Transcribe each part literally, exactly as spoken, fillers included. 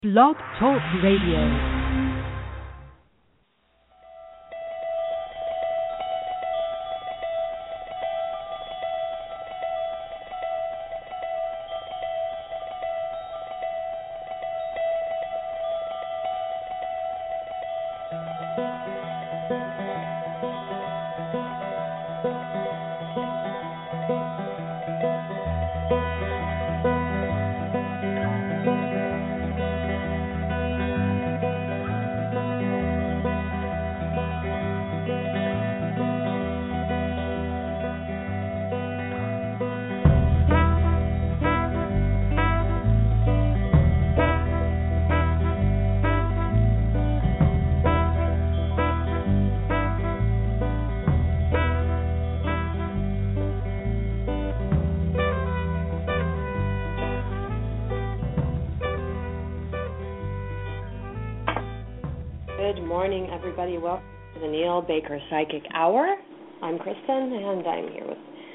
Blog Talk Radio. Good morning, everybody. Welcome to the Neil Baker Psychic Hour. I'm Kristen, and I'm here with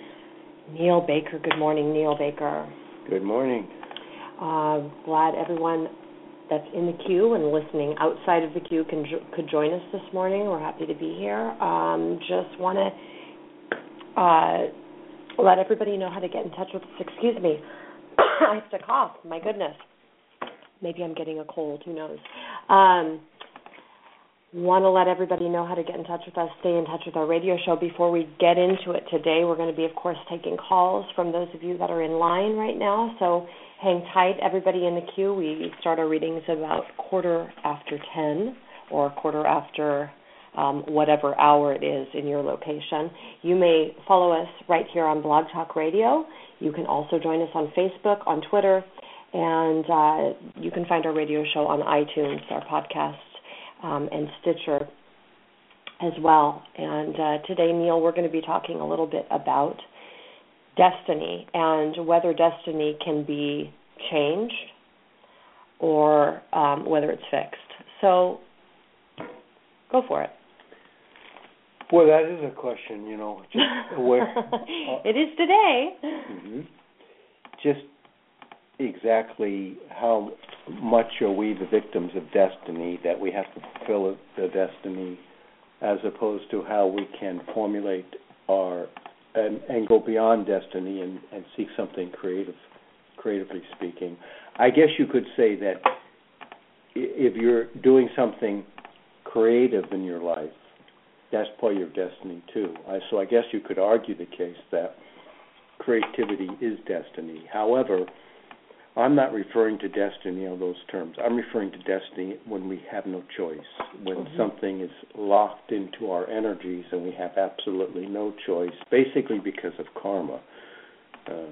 Neil Baker. Good morning, Neil Baker. Good morning. Uh, glad everyone that's in the queue and listening outside of the queue can jo- could join us this morning. We're happy to be here. Um, just want to uh, let everybody know how to get in touch with us. Excuse me. I have to cough. My goodness. Maybe I'm getting a cold. Who knows? Um, Want to let everybody know how to get in touch with us, stay in touch with our radio show. Before we get into it today, we're going to be, of course, taking calls from those of you that are in line right now. So hang tight, everybody in the queue. We start our readings about quarter after ten or quarter after um, whatever hour it is in your location. You may follow us right here on Blog Talk Radio. You can also join us on Facebook, on Twitter, and uh, you can find our radio show on iTunes, our podcast. Um, and Stitcher as well. And uh, today, Neil, we're going to be talking a little bit about destiny and whether destiny can be changed or um, whether it's fixed. So, go for it. Well, that is a question, you know. Just where, uh, it is today. Mm-hmm. Just exactly how much are we the victims of destiny, that we have to fulfill the destiny, as opposed to how we can formulate our and, and go beyond destiny and, and seek something creative, creatively speaking. I guess you could say that if you're doing something creative in your life, that's part of your destiny too. I, so I guess you could argue the case that creativity is destiny. However, I'm not referring to destiny on those terms. I'm referring to destiny when we have no choice, when mm-hmm. something is locked into our energies and we have absolutely no choice, basically because of karma. Uh,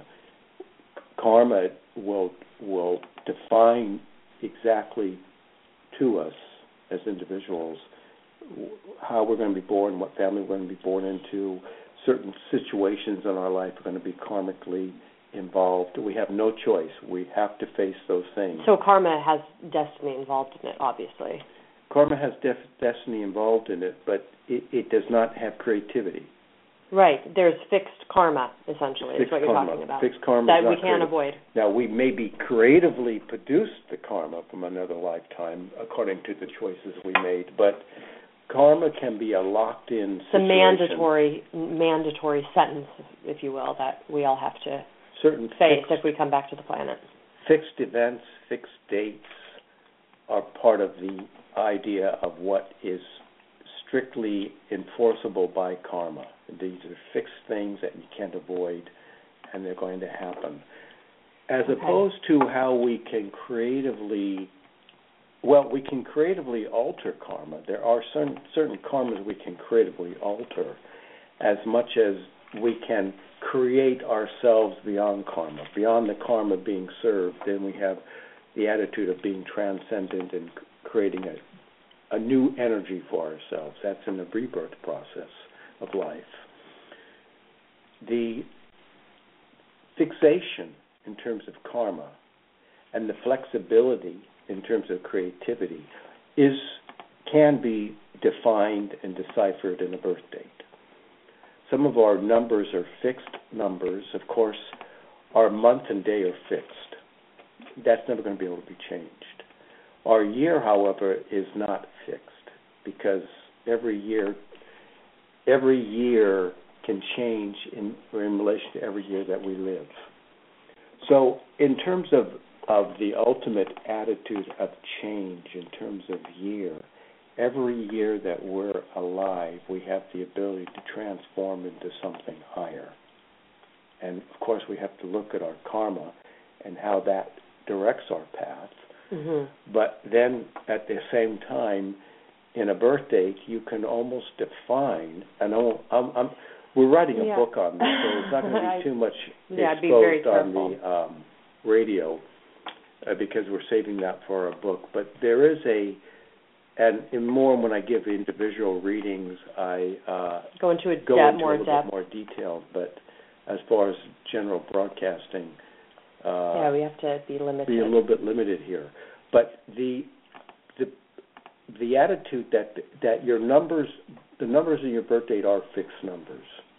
karma will will define exactly to us as individuals how we're going to be born, what family we're going to be born into. Certain situations in our life are going to be karmically involved. We have no choice. We have to face those things. So karma has destiny involved in it, obviously. Karma has def- destiny involved in it, but it, it does not have creativity. Right. There's fixed karma, essentially, fixed is what you're karma. talking about. Fixed karma that is not we can't creative. avoid. Now, we maybe creatively produced the karma from another lifetime, according to the choices we made, but karma can be a locked-in situation. It's a mandatory, mandatory sentence, if you will, that we all have to Certain face fixed, if we come back to the planet. Fixed events, fixed dates are part of the idea of what is strictly enforceable by karma. These are fixed things that you can't avoid, and they're going to happen. As okay. opposed to how we can creatively, well, we can creatively alter karma. There are certain, certain karmas we can creatively alter as much as we can create ourselves beyond karma. Beyond the karma being served, then we have the attitude of being transcendent and creating a, a new energy for ourselves. That's in the rebirth process of life. The fixation in terms of karma and the flexibility in terms of creativity is can be defined and deciphered in a birth date. Some of our numbers are fixed numbers. Of course, our month and day are fixed. That's never going to be able to be changed. Our year, however, is not fixed because every year, every year can change in, in relation to every year that we live. So in terms of, of the ultimate attitude of change in terms of year, every year that we're alive, we have the ability to transform into something higher. And, of course, we have to look at our karma and how that directs our path. Mm-hmm. But then, at the same time, in a birth date, you can almost define, and I'm, I'm, we're writing a yeah. book on this, so it's not going to be too much yeah, exposed be very on the um, radio uh, because we're saving that for our book. But there is a, and in more when I give individual readings, I uh, go into a go depth, into more a little depth. bit more detail. But as far as general broadcasting, uh, yeah, we have to be limited. Be a little bit limited here. But the the the attitude that that your numbers, the numbers in your birth date are fixed numbers.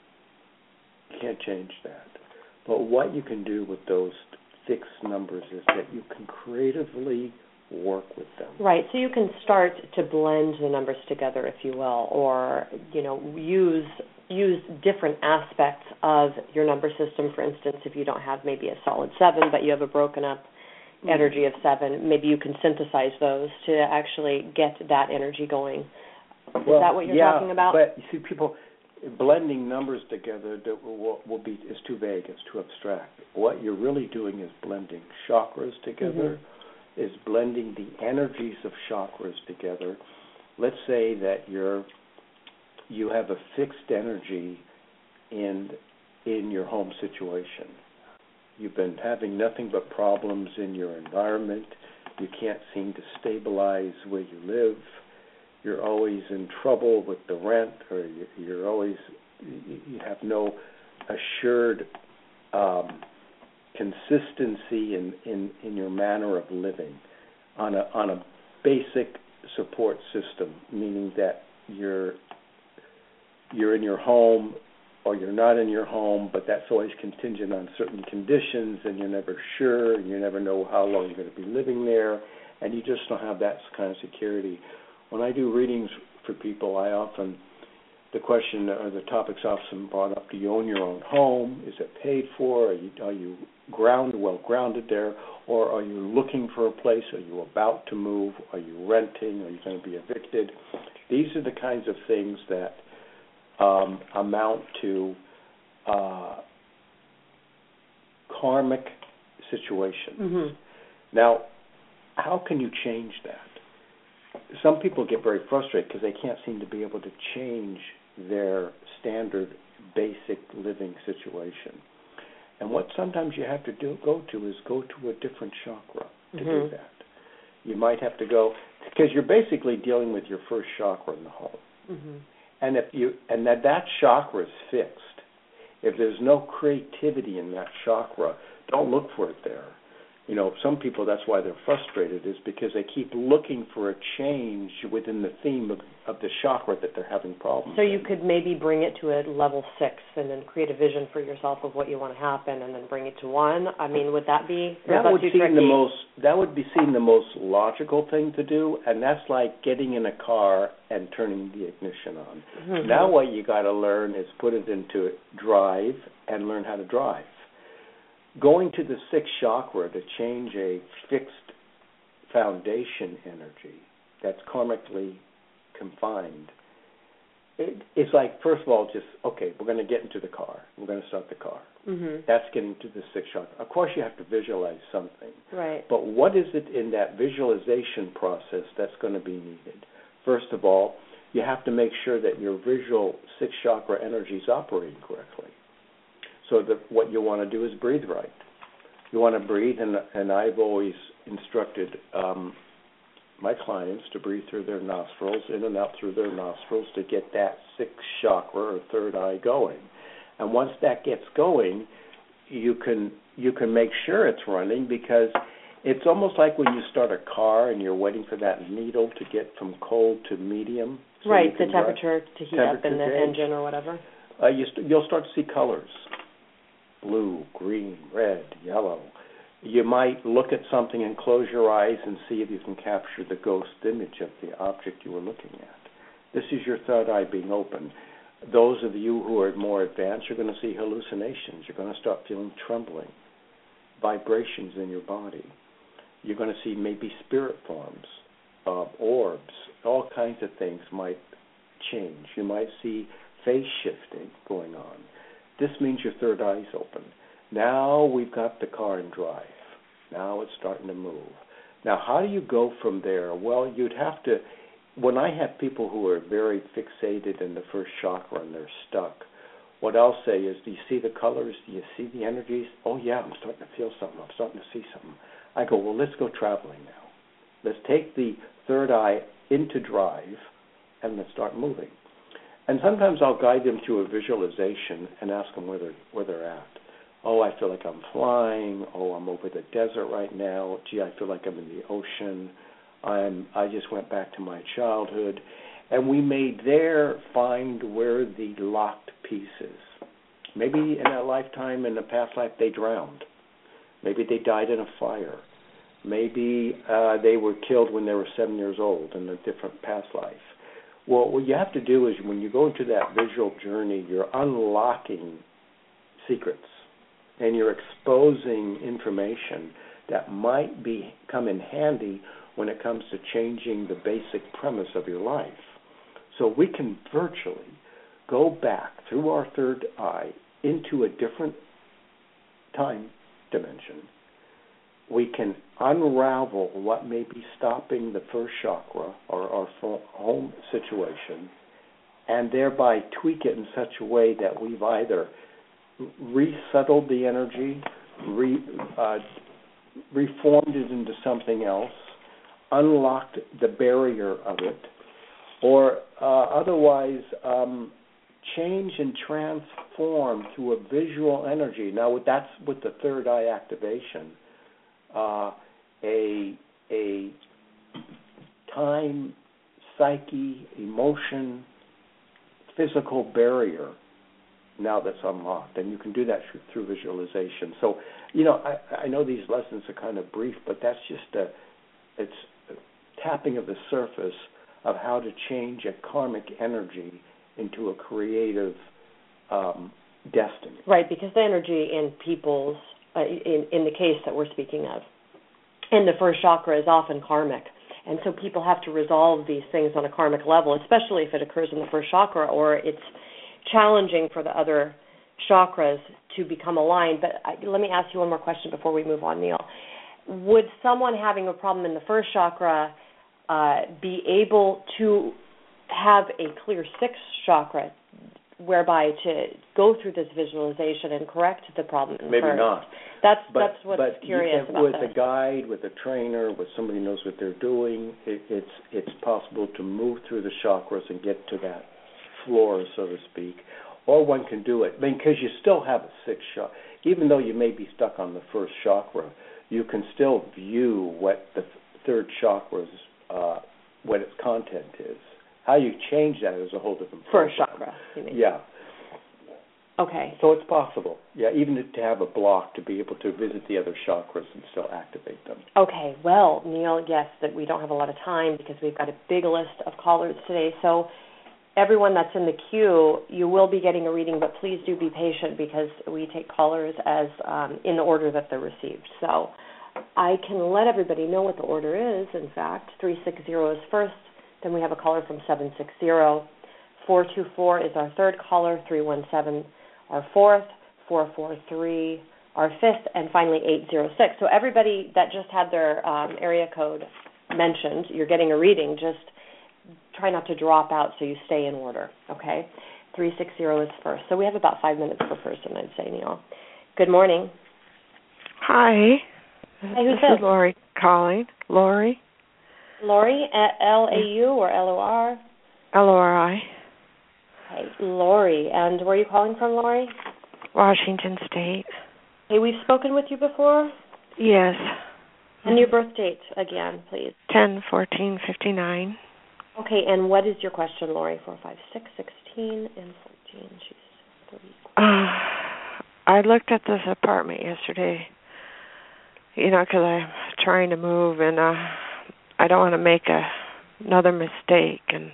You can't change that. But what you can do with those fixed numbers is that you can creatively work with them. Right. So you can start to blend the numbers together, if you will, or you know, use use different aspects of your number system. For instance, if you don't have maybe a solid seven, but you have a broken up mm-hmm. energy of seven, maybe you can synthesize those to actually get that energy going. Is well, that what you're yeah, talking about? But you see, people blending numbers together that will, will be is too vague, it's too abstract. What you're really doing is blending chakras together, mm-hmm. is blending the energies of chakras together. Let's say that you're you have a fixed energy in in your home situation. You've been having nothing but problems in your environment. You can't seem to stabilize where you live. You're always in trouble with the rent, or you're always, you have no assured um, consistency in, in, in your manner of living on a on a basic support system, meaning that you're you're in your home or you're not in your home, but that's always contingent on certain conditions, and you're never sure, and you never know how long you're going to be living there, and you just don't have that kind of security. When I do readings for people, I often, the question or the topic's often brought up, do you own your own home? Is it paid for? Are you, are you grounded, well grounded there? Or are you looking for a place? Are you about to move? Are you renting? Are you going to be evicted? These are the kinds of things that um, amount to uh, karmic situations. Mm-hmm. Now, how can you change that? Some people get very frustrated because they can't seem to be able to change their standard basic living situation. And what sometimes you have to do go to is go to a different chakra to mm-hmm. do that. You might have to go, because you're basically dealing with your first chakra in the home. Mm-hmm. And if you and that, that chakra is fixed. If there's no creativity in that chakra, don't look for it there. You know, some people, that's why they're frustrated, is because they keep looking for a change within the theme of, of the chakra that they're having problems So you in. could maybe bring it to a level six and then create a vision for yourself of what you want to happen and then bring it to one. I mean, would that be that would too seem tricky? the most that would be seen the most logical thing to do, and that's like getting in a car and turning the ignition on. Mm-hmm. Now what you got to learn is put it into drive and learn how to drive. Going to the sixth chakra to change a fixed foundation energy that's karmically confined, it, it's like, first of all, just, okay, we're going to get into the car. We're going to start the car. Mm-hmm. That's getting to the sixth chakra. Of course, you have to visualize something. Right. But what is it in that visualization process that's going to be needed? First of all, you have to make sure that your visual sixth chakra energy is operating correctly. So that what you want to do is breathe right. You want to breathe, and, and I've always instructed um, my clients to breathe through their nostrils, in and out through their nostrils, to get that sixth chakra or third eye going. And once that gets going, you can you can make sure it's running, because it's almost like when you start a car and you're waiting for that needle to get from cold to medium. So right, the temperature to heat temperature up in the change. engine or whatever. Uh, you st- you'll start to see colors. Blue, green, red, yellow. You might look at something and close your eyes and see if you can capture the ghost image of the object you were looking at. This is your third eye being open. Those of you who are more advanced are going to see hallucinations. You're going to start feeling trembling, vibrations in your body. You're going to see maybe spirit forms, uh, orbs, all kinds of things might change. You might see phase shifting going on. This means your third eye is open. Now we've got the car in drive. Now it's starting to move. Now, how do you go from there? Well, you'd have to, when I have people who are very fixated in the first chakra and they're stuck, what I'll say is, do you see the colors? Do you see the energies? Oh, yeah, I'm starting to feel something. I'm starting to see something. I go, well, let's go traveling now. Let's take the third eye into drive and let's start moving. And sometimes I'll guide them to a visualization and ask them where they're, where they're at. Oh, I feel like I'm flying. Oh, I'm over the desert right now. Gee, I feel like I'm in the ocean. I'm, I just went back to my childhood. And we may there find where the locked piece is. Maybe in a lifetime, in a past life, they drowned. Maybe they died in a fire. Maybe uh, they were killed when they were seven years old in a different past life. Well, what you have to do is when you go into that visual journey, you're unlocking secrets and you're exposing information that might be come in handy when it comes to changing the basic premise of your life. So we can virtually go back through our third eye into a different time dimension. We can unravel what may be stopping the first chakra or our home situation and thereby tweak it in such a way that we've either resettled the energy, re, uh, reformed it into something else, unlocked the barrier of it, or uh, otherwise um, change and transform through a visual energy. Now, that's with the third eye activation. Uh, a a time, psyche, emotion, physical barrier now that's unlocked, and you can do that through visualization. So, you know, I, I know these lessons are kind of brief, but that's just a it's a tapping of the surface of how to change a karmic energy into a creative um, destiny. Right, because the energy in people's Uh, in, in the case that we're speaking of. And the first chakra is often karmic. And so people have to resolve these things on a karmic level, especially if it occurs in the first chakra or it's challenging for the other chakras to become aligned. But I, let me ask you one more question before we move on, Neil. Would someone having a problem in the first chakra uh, be able to have a clear sixth chakra, whereby to go through this visualization and correct the problem? Maybe first? not. That's but, that's what's but curious can, about with this. With a guide, with a trainer, with somebody who knows what they're doing, it, it's it's possible to move through the chakras and get to that floor, so to speak. Or one can do it, I mean, because you still have a sixth chakra. Even though you may be stuck on the first chakra, you can still view what the third chakra's, uh, what its content is. How you change that is a whole different program. First chakra, you mean? Yeah. Okay. So it's possible, yeah, even to have a block to be able to visit the other chakras and still activate them. Okay, well, Neil, yes, that we don't have a lot of time because we've got a big list of callers today. So everyone that's in the queue, you will be getting a reading, but please do be patient because we take callers as um, in the order that they're received. So I can let everybody know what the order is. In fact, three six zero is first. Then we have a caller from seven six zero. four two four is our third caller. three one seven our fourth. four four three our fifth. And finally eight zero six. So everybody that just had their um, area code mentioned, you're getting a reading. Just try not to drop out so you stay in order, okay? three six zero is first. So we have about five minutes per person, I'd say, Neil. Good morning. Hi. Hi, who's this this? is Lori calling. Lori. Lori, L A U or L O R? L O R I. Hey, Lori. And where are you calling from, Lori? Washington State. Hey, we've spoken with you before? Yes. And your birth date again, please. ten fourteen fifty-nine. Okay, and what is your question, Lori? four, five, six, sixteen, and fourteen. She's three. Uh, I looked at this apartment yesterday, you know, because I'm trying to move, and uh, I don't want to make a, another mistake, and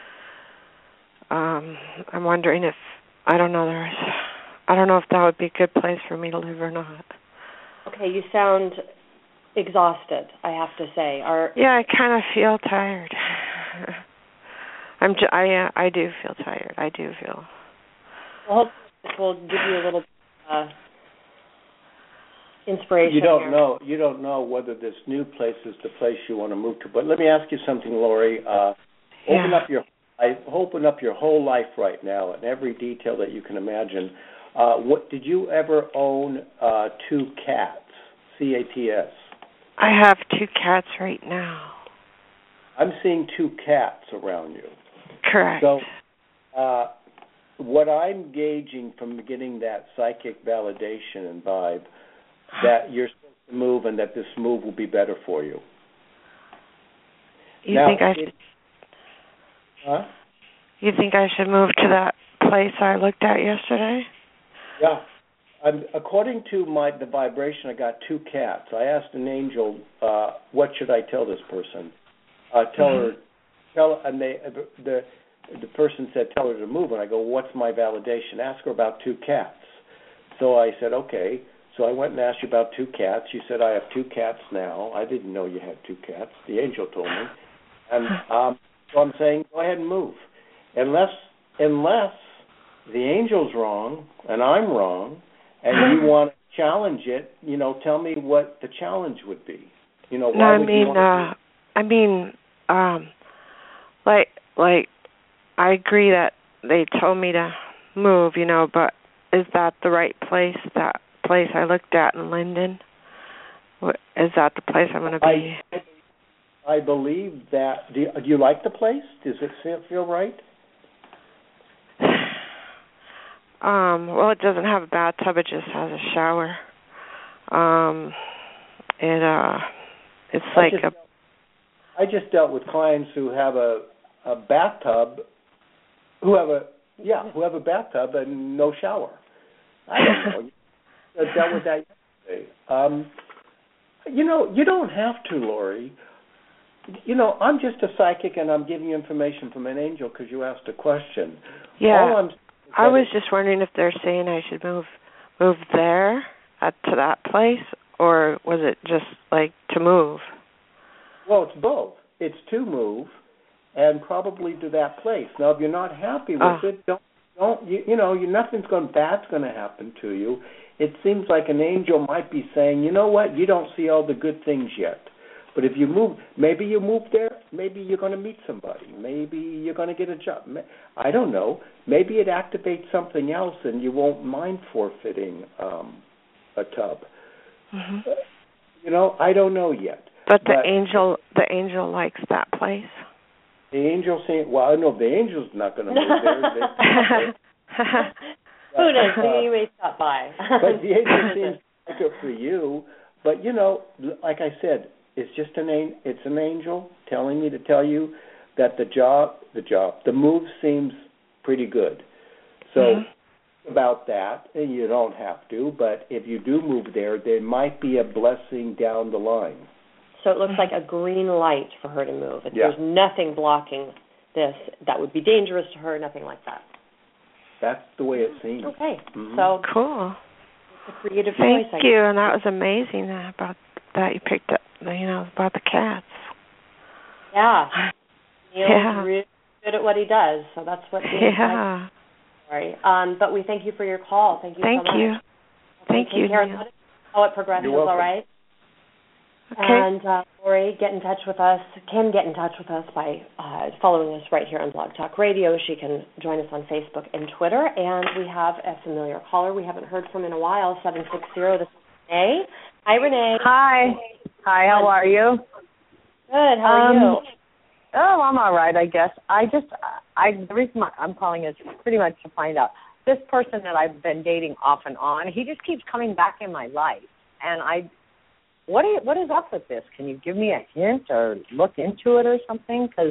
um, I'm wondering if, I don't know, there's, I don't know if that would be a good place for me to live or not. Okay, you sound exhausted, I have to say. Are Yeah, I kind of feel tired. I'm. J- I. Uh, I do feel tired. I do feel. Well, hopefully this will give you a little uh, inspiration. You don't here. know. You don't know whether this new place is the place you want to move to. But let me ask you something, Lori. Uh, Yeah. open up your. I open up your whole life right now in every detail that you can imagine. Uh, what did you ever own? Uh, two cats. C A T S. I have two cats right now. I'm seeing two cats around you. Correct. So, uh, what I'm gauging from getting that psychic validation and vibe, that you're supposed to move and that this move will be better for you. You now, think I it, should? Huh? You think I should move to that place I looked at yesterday? Yeah. I'm, according to my the vibration, I got two cats. I asked an angel, uh, what should I tell this person? Uh, tell mm-hmm. her, tell, and they, the the person said, tell her to move. And I go, what's my validation? Ask her about two cats. So I said, okay. So I went and asked you about two cats. You said, I have two cats now. I didn't know you had two cats. The angel told me. And um, so I'm saying, go ahead and move. Unless, unless the angel's wrong and I'm wrong, and you want to challenge it, you know, tell me what the challenge would be. You know, why no, I would mean, you want uh, I mean, um, like, like, I agree that they told me to move, you know, but is that the right place? That place I looked at in Linden? What, is that the place I'm going to be? I, I believe that. Do you, do you like the place? Does it feel, feel right? Um, well, it doesn't have a bathtub. It just has a shower. Um, it uh, it's I like just, a. I just dealt with clients who have a a bathtub, who have a yeah, who have a bathtub and no shower. I don't know. I dealt with that yesterday. Um, you know, you don't have to, Lori. You know, I'm just a psychic, and I'm giving you information from an angel because you asked a question. Yeah. All I'm I was just wondering if they're saying I should move move there uh, to that place, or was it just like to move? Well, it's both. It's to move, and probably to that place. Now, if you're not happy with uh, it, don't don't you, you know? You, nothing's going bad's going to happen to you. It seems like an angel might be saying, you know what? You don't see all the good things yet. But if you move, maybe you move there, maybe you're going to meet somebody. Maybe you're going to get a job. I don't know. Maybe it activates something else and you won't mind forfeiting um, a tub. mm-hmm. You know, I don't know yet. But the but angel, the angel likes that place. The angel saying, well, I know the angel's not going to move there. They, Who knows? Maybe you may stop by. But the angel seems like it for you. But, you know, like I said, it's just an it's an angel telling me to tell you that the job, the job, the move seems pretty good. So mm-hmm. about that, and you don't have to, but if you do move there, there might be a blessing down the line. So it looks like a green light for her to move. If yeah. There's nothing blocking this that would be dangerous to her, nothing like that. That's the way it seems. Okay. Mm-hmm. So cool. It's a creative Thank choice. you, and that was amazing about that you picked up, you know, about the cats. Yeah. Neil's yeah. really good at what he does, so that's what he Yeah. Sorry. Um, but we thank you for your call. Thank you thank so much. You. Okay, thank you. Thank you. How it progresses, all right? Okay. And uh, Lori, get in touch with us, can get in touch with us by uh, following us right here on Blog Talk Radio. She can join us on Facebook and Twitter. And we have a familiar caller we haven't heard from in a while, seven six zero. This is Renee. Hi, Renee. Hi. Hi, how are you? Good, how are um, you? Oh, I'm all right, I guess. I just, I the reason I'm calling is pretty much to find out. This person that I've been dating off and on, he just keeps coming back in my life. And I... What is, what is up with this? Can you give me a hint or look into it or something? Because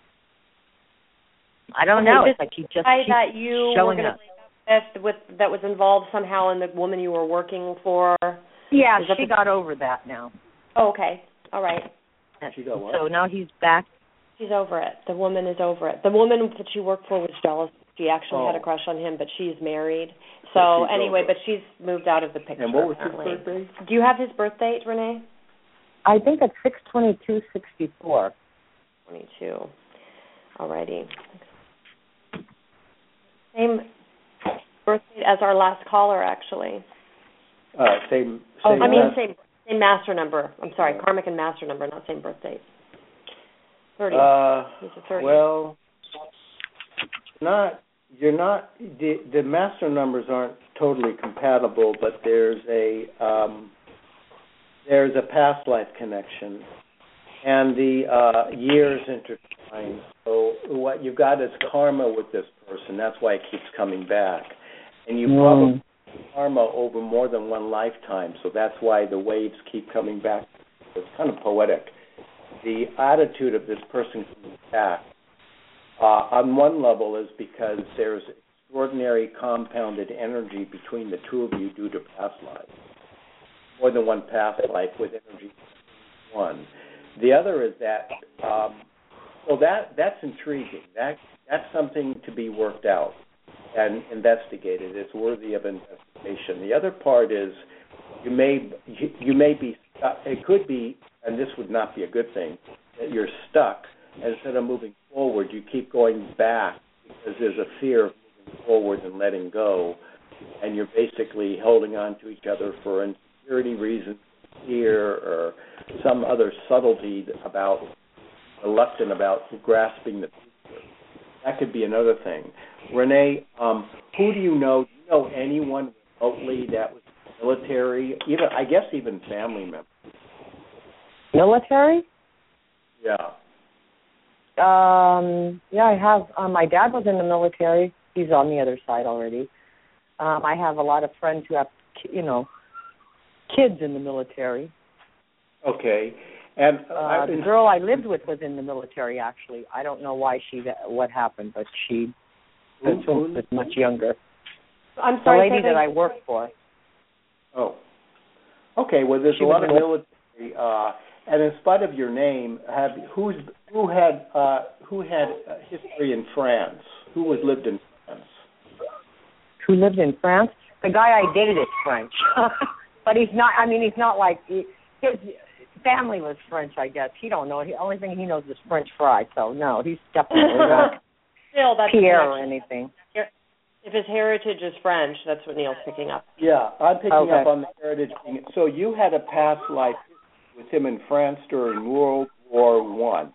I don't okay, know. This it's like you just guy keep that you showing were up. Break up with, with that was involved somehow in the woman you were working for. Yeah, Is that she the- got over that now. Oh, okay. All right. She got what? So now he's back. She's over it. The woman is over it. The woman that she worked for was jealous. She actually Oh. had a crush on him, but she's married. So So she's anyway, over but she's moved out of the picture. And what was his apparently. birthday? Do you have his birth date, Renee? I think it's six twenty-two sixty-four. twenty-two. Alrighty. Same birth date as our last caller, actually. Uh, same. Oh, same I mean, last- same same master number. I'm sorry, Yeah. karmic and master number, not same birth date. thirty. Uh, He's a thirty. well, not you're not the the master numbers aren't totally compatible, but there's a um, there's a past life connection, and the uh, years intertwine. So what you've got is karma with this person. That's why it keeps coming back, and you probably Mm. have karma over more than one lifetime. So that's why the waves keep coming back. It's kind of poetic. The attitude of this person coming back, uh, on one level, is because there's extraordinary compounded energy between the two of you due to past lives. More than one past life with energy one. The other is that, um, well, that that's intriguing. That that's something to be worked out and investigated. It's worthy of investigation. The other part is you may you, you may be stuck. It could be, and this would not be a good thing, that you're stuck. And instead of moving forward, you keep going back because there's a fear of moving forward and letting go, and you're basically holding on to each other for insecurity reasons, fear, or some other subtlety about reluctant about grasping the future. That could be another thing. Renee, um, who do you know? Do you know anyone remotely that was military? Even I guess even family members. Military? Yeah. Um, yeah, I have. Um, my dad was in the military. He's on the other side already. Um, I have a lot of friends who have, you know, kids in the military. Okay. And Uh, I've the been, girl I lived with was in the military, actually. I don't know why she, what happened, but she who, was who, much younger. I'm The sorry. lady say that I worked for. oh. Okay. Well, there's She a lot was of in- military. Uh, and in spite of your name, have who's who had uh, who had uh, history in France? Who was lived in France? Who lived in France? The guy I dated is French. But he's not, I mean, he's not like, he, his family was French, I guess. He don't know. The only thing he knows is French fry. So, no, he's definitely not Still, that's Pierre a or connection. anything. If his heritage is French, that's what Neil's picking up. Yeah, I'm picking Okay. up on the heritage thing. So you had a past life with him in France during World War One.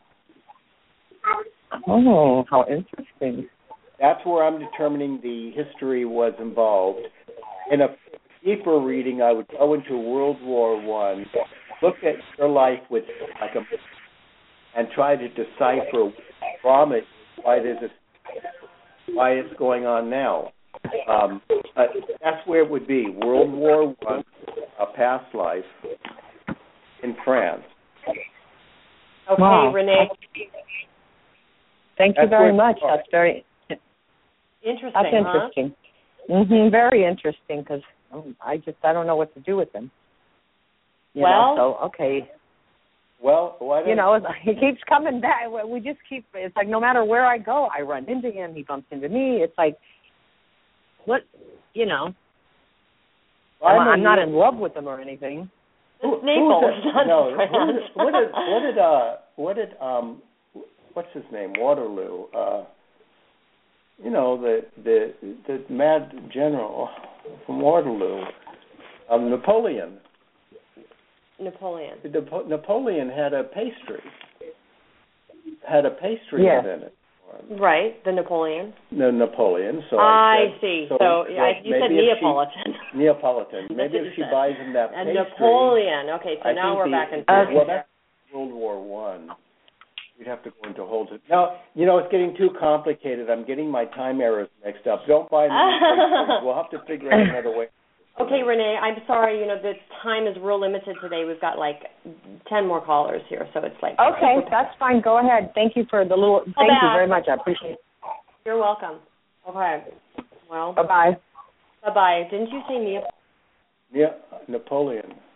Oh, how interesting. That's where I'm determining the history was involved. In a deeper reading, I would go into World War One, look at your life with like a, and try to decipher from it why there's a, why it's going on now. Um, uh, that's where it would be. World War One, a past life in France. Okay, Wow. Renee. Thank you That's very where- much. That's very, Interesting, that's huh? interesting. Mhm, very interesting because um, I just, I don't know what to do with him. You Well- know, so, okay. Well, why don't You know, it's- he keeps coming back. We just keep, it's like no matter where I go, I run into him, he bumps into me. It's like, what, you know, I'm, I'm a I'm not real- in love with him or anything. It's Who- Naples, who's it? not no, France. who did, what did what did uh what did um what's his name Waterloo uh you know the the the mad general from Waterloo um Napoleon Napoleon. the, Napoleon had a pastry had a pastry Yeah. invented for him. Right, the Napoleon. No, Napoleon. So I I said, see. So, So, so I, you said maybe if she- Neapolitan. Neapolitan. That's Maybe what if you she said. buys him that And pastry. Napoleon. Okay, so I now think we're the, back in. Okay. Well, that's World War One. We'd have to go into hold it. Now, you know, it's getting too complicated. I'm getting my time errors mixed up. Don't buy me. We'll have to figure out another way. Okay, Renee, I'm sorry. You know, the time is real limited today. We've got like ten more callers here, so it's like. Okay, that's fine. Go ahead. Thank you for the little, thank you very much. I appreciate it. You're welcome. Okay. Well, Bye-bye. bye-bye. Didn't you say Neapolitan? Yeah, Napoleon.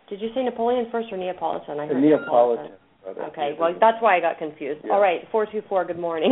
Did you say Napoleon first or Neapolitan? I heard Neapolitan. Neapolitan. Okay, well, that's why I got confused. Yeah. All right, four two four, good morning.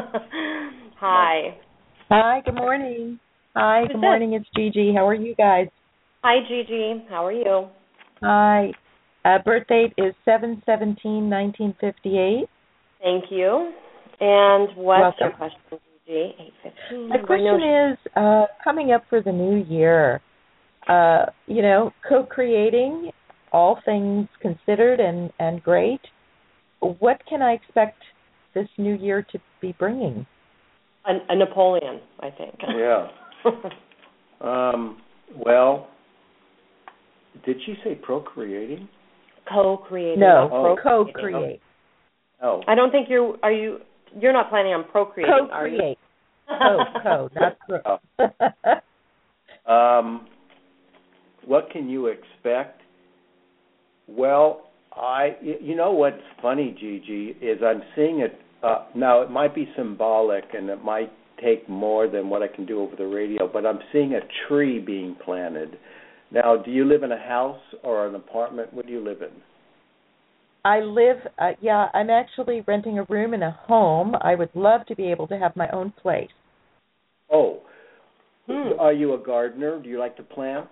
Hi. Hi, good morning. Hi, good morning, it's Gigi. How are you guys? Hi, Gigi. How are you? Hi. Uh, birth date is seven seventeen nineteen fifty-eight. Thank you. And what's Welcome. your question, Gigi? eight fifteen. My question is, uh, coming up for the new year, uh, you know, co-creating, all things considered and, and great, what can I expect this new year to be bringing? A, a Napoleon, I think. Yeah. um, well, did she say procreating? Co-creating. No, oh, co-create. Oh. I don't think you're, are you, you're not planning on procreating, co-create. are you? Co, co, not pro. um, what can you expect? Well, I, you know what's funny, Gigi, is I'm seeing it, uh, now it might be symbolic and it might take more than what I can do over the radio, but I'm seeing a tree being planted. Now, do you live in a house or an apartment? What do you live in? I live, uh, yeah, I'm actually renting a room in a home. I would love to be able to have my own place. Oh, hmm. Are you a gardener? Do you like to plant?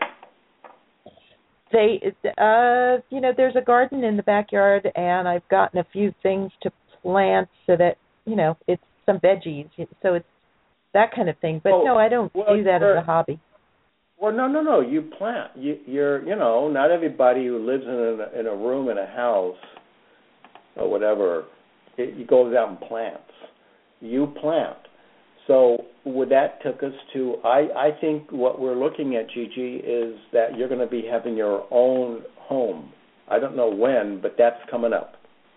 They, uh, you know, there's a garden in the backyard, and I've gotten a few things to plant so that, you know, it's some veggies, so it's that kind of thing. But oh, no, I don't well, do that as a hobby. Well, no, no, no. You plant. You, you're, you know, not everybody who lives in a, in a room in a house or whatever, it, it goes out and plants. You plant. So what that took us to, I, I think what we're looking at, Gigi, is that you're going to be having your own home. I don't know when, but that's coming up.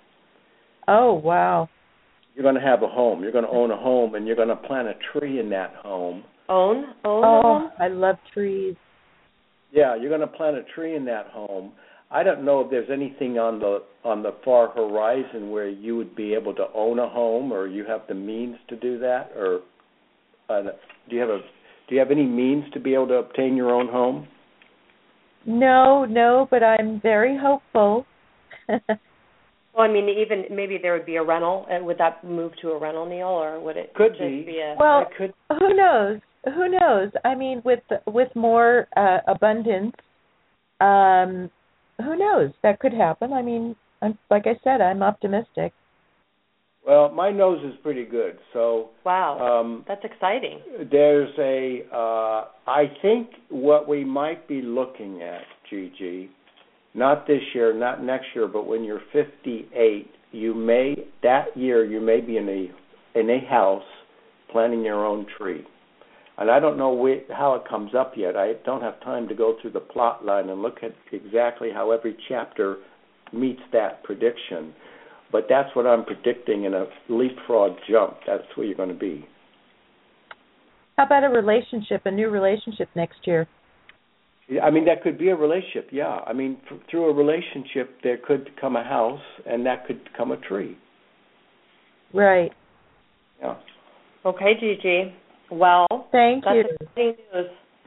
Oh, wow. You're going to have a home. You're going to own a home, and you're going to plant a tree in that home. Own? Own oh, I love trees. Yeah, you're going to plant a tree in that home. I don't know if there's anything on the on the far horizon where you would be able to own a home, or you have the means to do that, or uh, do you have a do you have any means to be able to obtain your own home? No, no, but I'm very hopeful. Well, I mean, even maybe there would be a rental. Uh, would that move to a rental, Neil, or would it could just be? be a, well, it could. Who knows? Who knows? I mean, with with more uh, abundance, um, who knows? That could happen. I mean, I'm, like I said, I'm optimistic. Well, my nose is pretty good, so wow, um, that's exciting. There's a. Uh, I think what we might be looking at, Gigi. Not this year, not next year, but when you're fifty-eight, you may that year you may be in a in a house planting your own tree, and I don't know wh- how it comes up yet. I don't have time to go through the plot line and look at exactly how every chapter meets that prediction, but that's what I'm predicting in a leapfrog jump. That's where you're going to be. How about a relationship, a new relationship next year? I mean, that could be a relationship, yeah. I mean, f- through a relationship, there could come a house, and that could become a tree. Right. Yeah. Okay, Gigi. Well, thank that's you. exciting news.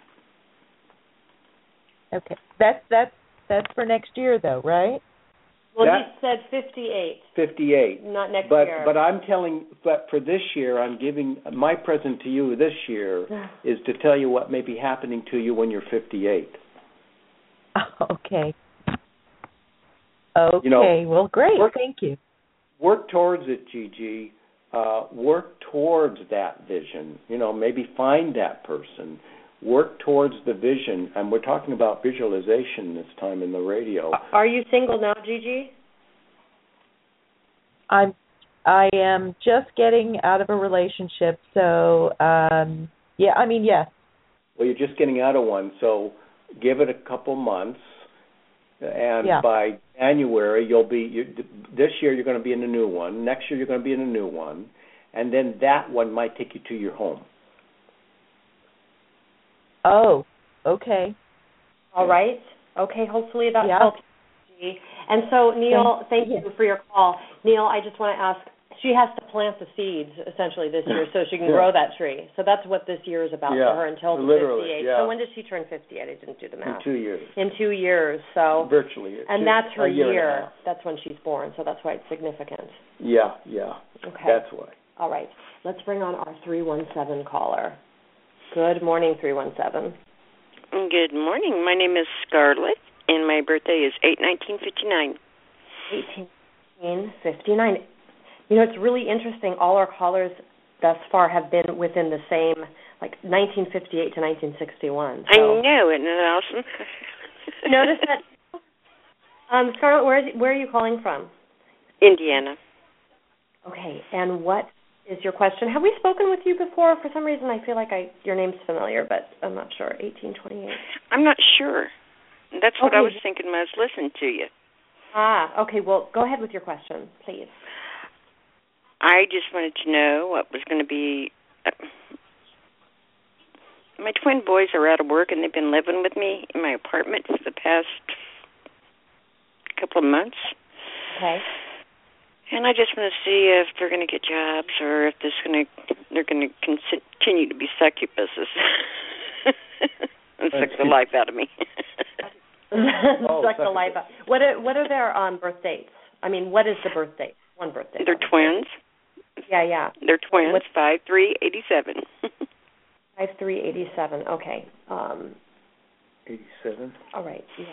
Okay. That's that's that's for next year, though, right? Well, that, he said fifty-eight. fifty-eight. Not next but, year. But I'm telling, but for this year, I'm giving, my present to you this year is to tell you what may be happening to you when you're fifty-eight. Okay. Okay, you know, well, great. Work, Thank you. Work towards it, Gigi. Uh, work towards that vision. You know, maybe find that person. Work towards the vision, and we're talking about visualization this time in the radio. Are you single now, Gigi? I'm. I am just getting out of a relationship, so um, yeah. I mean, yes. Well, you're just getting out of one, so give it a couple months, and yeah. by January you'll be. You, this year you're going to be in a new one. Next year you're going to be in a new one, and then that one might take you to your home. Oh, okay. All right. Okay, hopefully that yeah. helps. And so, Neil, thank, thank you for your call. Neil, I just want to ask, she has to plant the seeds essentially this year so she can Yeah. grow that tree. So that's what this year is about Yeah, for her until literally, fifty-eight. yeah. So when does she turn fifty-eight? I didn't do the In math. two years. In two years. So Virtually. and two, that's her a year. year. And a half. That's when she's born. So that's why it's significant. Yeah, yeah. Okay. That's why. All right. Let's bring on our three one seven caller. Good morning, three one seven. Good morning. My name is Scarlett, and my birthday is eight nineteen fifty-nine. eighteen fifty-nine. You know, it's really interesting. All our callers thus far have been within the same, like nineteen fifty-eight to nineteen sixty-one. So. I know, isn't it awesome? Notice that. Um, Scarlett, where, is, where are you calling from? Indiana. Okay, and what is your question? Have we spoken with you before? For some reason, I feel like I your name's familiar, but I'm not sure. eighteen twenty-eight. I'm not sure. That's what okay. I was thinking when I was listening to you. Ah, okay. Well, go ahead with your question, please. I just wanted to know what was going to be. Uh, my twin boys are out of work, and they've been living with me in my apartment for the past couple of months. Okay. And I just want to see if they're going to get jobs, or if this going to they're going to continue to be succubuses and suck the life out of me. oh, suck the life out. What are what are their um, birth dates? I mean, what is the birth date? One birth date. They're twins. Yeah, yeah. They're twins. What's five three eighty seven. Five three eighty seven. Okay. Um, eighty seven. All right. Yeah.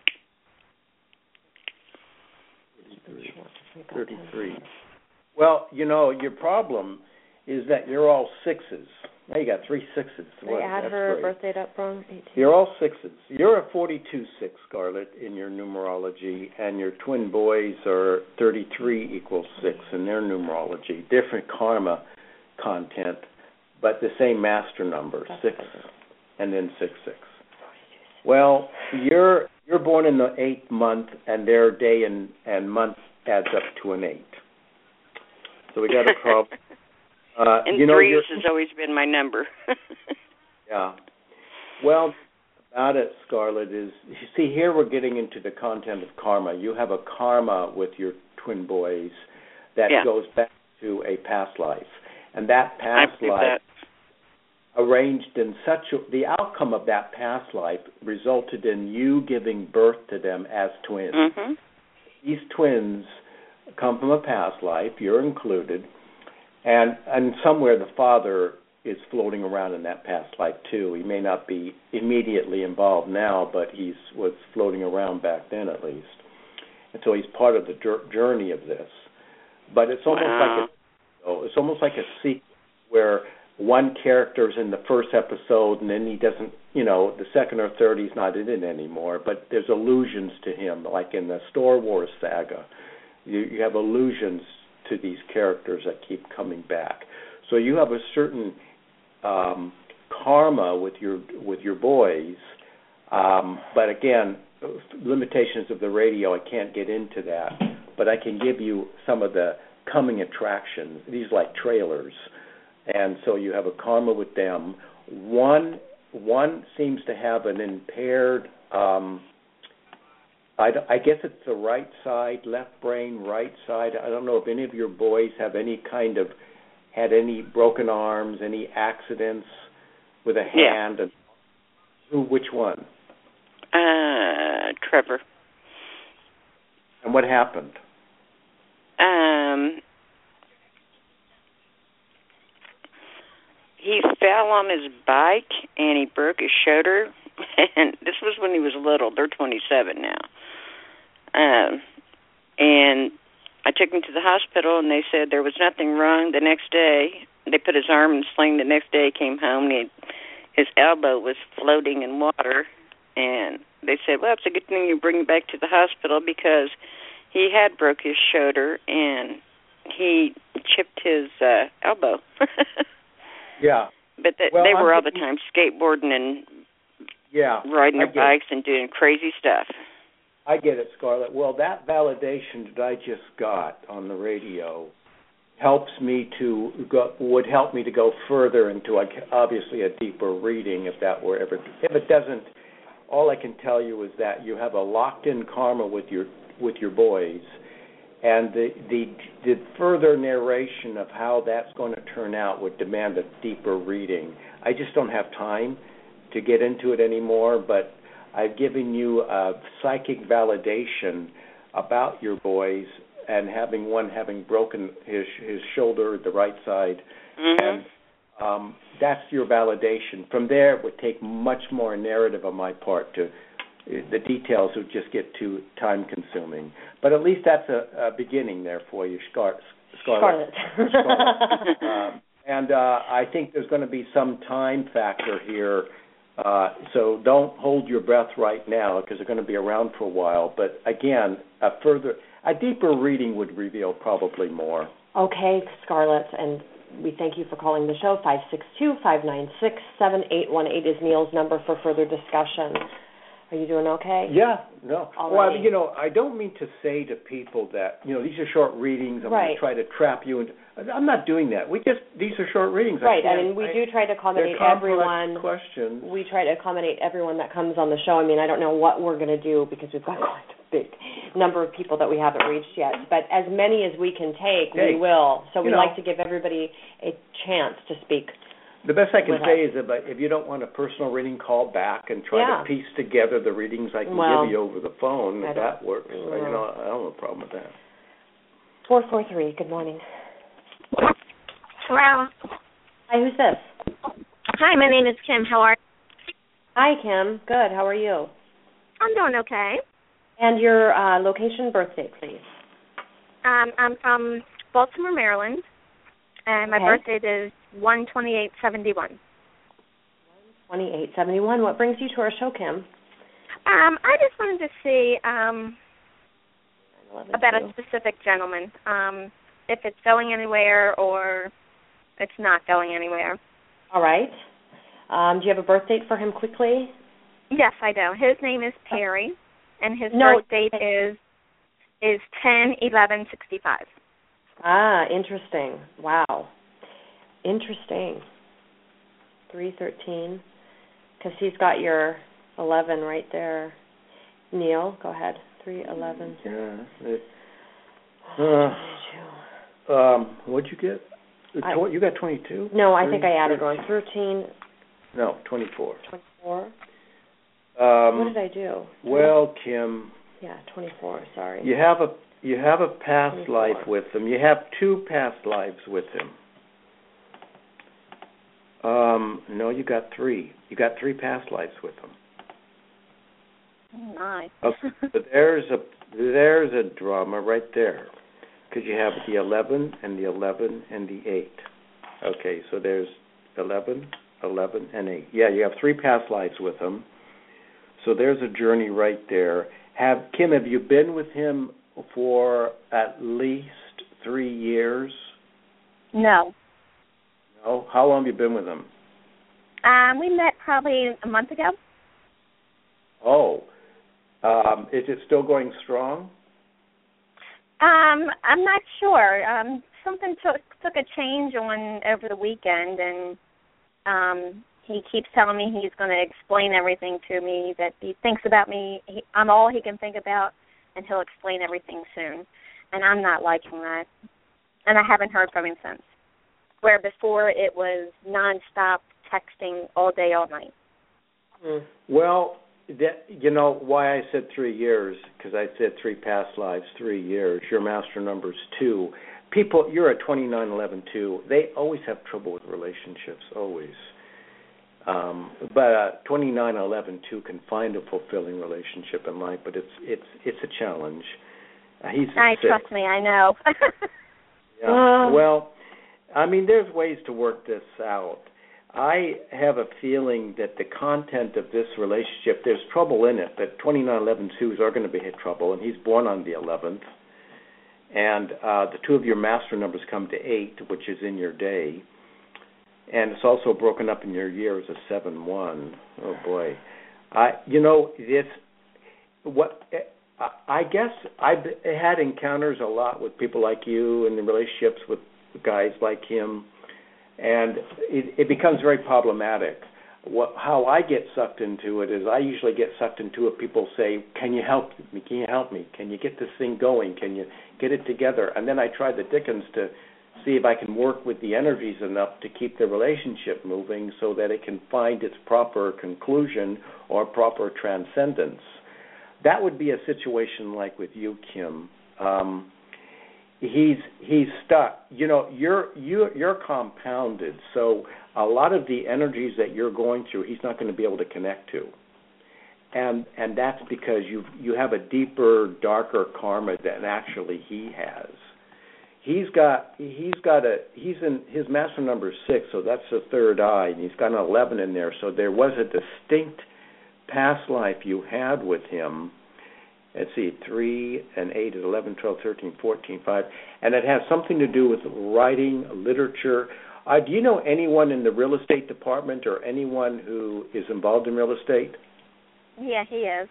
Thirty three. Well, you know, your problem is that you're all sixes. Now you got three sixes. Did I add That's her great. birth date up wrong? eighteen. You're all sixes. You're a forty-two six, Scarlett, in your numerology, and your twin boys are thirty-three equals six in their numerology. Different karma content, but the same master number, That's six, amazing. and then six six. Well, you're you're born in the eighth month, and their day and, and month adds up to an eight. So we got a problem. Uh, and you know, threes has always been my number. Yeah. Well, about it, Scarlett, is, you see, here we're getting into the content of karma. You have a karma with your twin boys that yeah. goes back to a past life. And that past I life that. arranged in such a, the outcome of that past life resulted in you giving birth to them as twins. Mm-hmm. These twins come from a past life, you're included, and and somewhere the father is floating around in that past life too. He may not be immediately involved now, but he's was floating around back then at least. And so he's part of the journey of this. But it's almost wow. like a, it's almost like a sequence where one character's in the first episode and then he doesn't, you know, the second or third he's not in it anymore, but there's allusions to him, like in the Star Wars saga. You, you have allusions to these characters that keep coming back. So you have a certain um, karma with your with your boys, um, but again, limitations of the radio, I can't get into that, but I can give you some of the coming attractions. These are like trailers. And so you have a karma with them. One one seems to have an impaired, um, I, I guess it's the right side, left brain, right side. I don't know if any of your boys have any kind of, had any broken arms, any accidents with a hand. Yeah. And who, which one? Uh, Trevor. And what happened? Um... He fell on his bike, and he broke his shoulder, and this was when he was little. They're twenty-seven now. Um, and I took him to the hospital, and they said there was nothing wrong. The next day, they put his arm in a sling. The next day, he came home, and he, his elbow was floating in water, and they said, well, it's a good thing you bring him back to the hospital because he had broke his shoulder, and he chipped his uh, elbow. Yeah. But the, well, they were I'm all the time skateboarding and yeah, riding their bikes it. and doing crazy stuff. I get it, Scarlett. Well, that validation that I just got on the radio helps me to go, would help me to go further into a, obviously a deeper reading if that were ever. If it doesn't, all I can tell you is that you have a locked-in karma with your with your boys, and the, the the further narration of how that's going to turn out would demand a deeper reading. I just don't have time to get into it anymore, but I've given you a psychic validation about your boys and having one having broken his his shoulder, the right side, mm-hmm. and um, that's your validation. From there, it would take much more narrative on my part to. The details would just get too time-consuming. But at least that's a, a beginning there for you, Scar- Scarlett. Scarlett. Scarlett. um, and uh, I think there's going to be some time factor here, uh, so don't hold your breath right now because they're going to be around for a while. But again, a further, a deeper reading would reveal probably more. Okay, Scarlett, and we thank you for calling the show. five six two, five nine six, seven eight one eight is Neil's number for further discussion. Are you doing okay? Yeah, no. All well, right. you know, I don't mean to say to people that, you know, these are short readings. I'm right. going to try to trap you into. I'm not doing that. We just these are short readings. Right. I, I mean, we I, do try to accommodate they're complex everyone. questions. We try to accommodate everyone that comes on the show. I mean, I don't know what we're going to do because we've got quite a big number of people that we haven't reached yet. But as many as we can take, hey, we will. So we know, like to give everybody a chance to speak. The best I can say us. is that if you don't want a personal reading, call back and try yeah. to piece together the readings I can well, give you over the phone. If that works, yeah. you know, I don't have a problem with that. four four three, good morning. Hello. Hi, who's this? Hi, my name is Kim. How are you? Hi, Kim. Good. How are you? I'm doing okay. And your uh, location, birthday, please. Um, I'm from Baltimore, Maryland, and my okay. birth date is one twenty-eight seventy-one. twenty-eight seventy-one. What brings you to our show, Kim? Um, I just wanted to see um, about a specific gentleman, um, if it's going anywhere or it's not going anywhere. All right. Um, do you have a birth date for him quickly? Yes, I do. His name is Perry, and his no. birth date is is ten eleven sixty-five. Ah, interesting. Wow. Interesting. three thirteen. Because he's got your eleven right there. Neil, go ahead. three eleven. Yeah. It, uh, um, what'd you get? I, you got twenty-two? No, I think I added one. thirteen. No, twenty-four. twenty-four. Um, what did I do? Well, Kim. Yeah, twenty-four. Sorry. You have a you have a past twenty-four. life with him. You have two past lives with him. Um, no, you got three. You got three past lives with him. Nice. Okay, so there's a there's a drama right there, because you have the eleven and the eleven and the eight. Okay, so there's eleven, eleven, and eight. Yeah, you have three past lives with him. So there's a journey right there. Have Kim, have you been with him for at least three years? No. No. How long have you been with him? Um, we met probably a month ago. Oh. Um, is it still going strong? Um, I'm not sure. Um, something took took a change on over the weekend, and um, he keeps telling me he's going to explain everything to me, that he thinks about me. He, I'm all he can think about, and he'll explain everything soon. And I'm not liking that. And I haven't heard from him since, where before it was nonstop texting all day, all night. Mm. Well, that, you know why I said three years, because I said three past lives, three years. Your master number's two. People, you're at twenty-nine eleven two. They always have trouble with relationships, always. Um, but uh, twenty-nine eleven two can find a fulfilling relationship in life, but it's it's it's a challenge. Uh, he's I sick. trust me, I know. Yeah. Um, well, I mean, there's ways to work this out. I have a feeling that the content of this relationship, there's trouble in it, but twenty-nine eleven twos are going to be hit trouble, and he's born on the eleventh. And uh, the two of your master numbers come to eight, which is in your day. And it's also broken up in your year as a seven one. Oh, boy. I, you know, this, what, I guess I've had encounters a lot with people like you and in relationships with guys like him, and it, it becomes very problematic. what, how I get sucked into it is I usually get sucked into it. People say, "Can you help me? Can you help me? Can you get this thing going? Can you get it together?" And then I try the dickens to see if I can work with the energies enough to keep the relationship moving so that it can find its proper conclusion or proper transcendence. That would be a situation like with you, Kim. Um, he's he's stuck. You know, you're you you're compounded, so a lot of the energies that you're going through, he's not going to be able to connect to, and and that's because you you have a deeper, darker karma than actually he has. He's got he's got a he's in his master number is six, so that's the third eye, and he's got an eleven in there. So there was a distinct past life you had with him. Let's see, three and eight is eleven, twelve, thirteen, fourteen, five, and it has something to do with writing, literature. Uh, do you know anyone in the real estate department or anyone who is involved in real estate? Yeah, he is.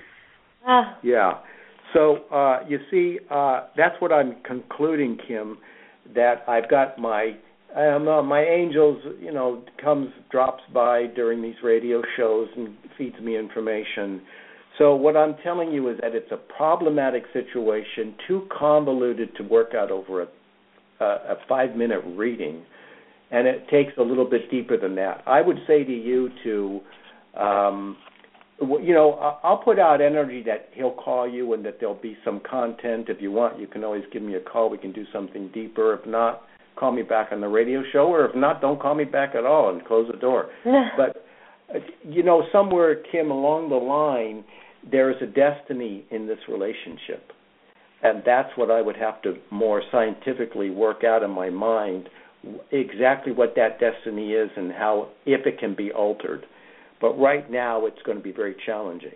Ah. Yeah. So uh, you see, uh, that's what I'm concluding, Kim. That I've got my um, uh, my angels, you know, comes drops by during these radio shows and feeds me information. So what I'm telling you is that it's a problematic situation, too convoluted to work out over a, a, a five-minute reading, and it takes a little bit deeper than that. I would say to you to, um, you know, I'll put out energy that he'll call you and that there'll be some content. If you want, you can always give me a call. We can do something deeper. If not, call me back on the radio show, or if not, don't call me back at all and close the door. But, you know, somewhere, Kim, along the line, there is a destiny in this relationship, and that's what I would have to more scientifically work out in my mind, exactly what that destiny is and how, if it can be altered. But right now, it's going to be very challenging.